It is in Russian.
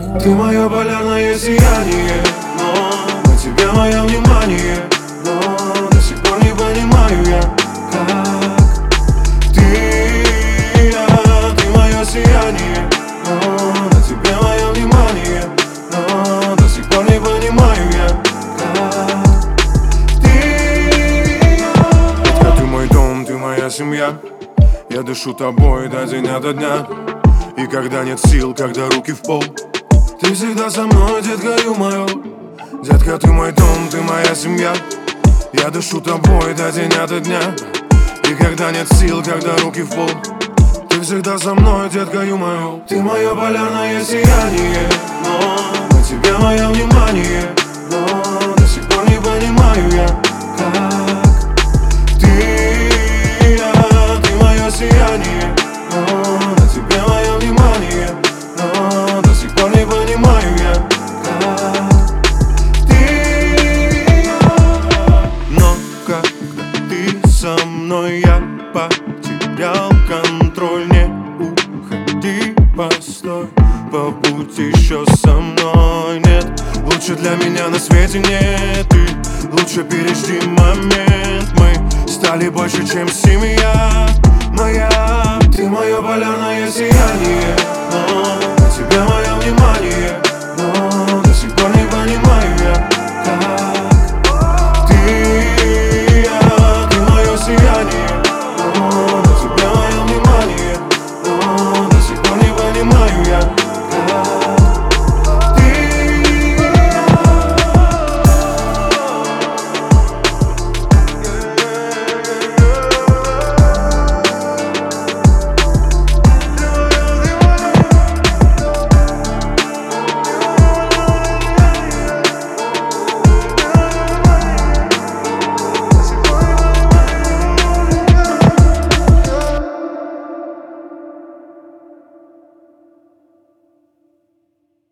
Ты мое полярное сияние, но на тебе мое внимание. Но до сих пор не понимаю я, как ты мое сияние, но на тебе мое внимание. Но до сих пор не понимаю я, как Детка, ты мой дом, ты моя семья. Я дышу тобой до день ото дня. И когда нет сил, когда руки в пол, ты всегда со мной, детка, ё-моё. Детка, ты мой дом, ты моя семья. Я дышу тобой до день ото дня. И когда нет сил, когда руки в пол, ты всегда со мной, детка, ё-моё. Ты мое полярное сияние, но на тебе мое внимание. Но до сих пор не понимаю я, как ты мое сияние, но на тебе мое внимание. Но до сих пор не понимаю я, как Но когда ты со мной, я потерял контроль. Не уходи, постой, побудь еще со мной. Нет, лучше для меня на свете нет. Ты лучше пережди момент. Мы стали больше, чем семья моя. Ты мое полярное сияние, но на тебе мое внимание.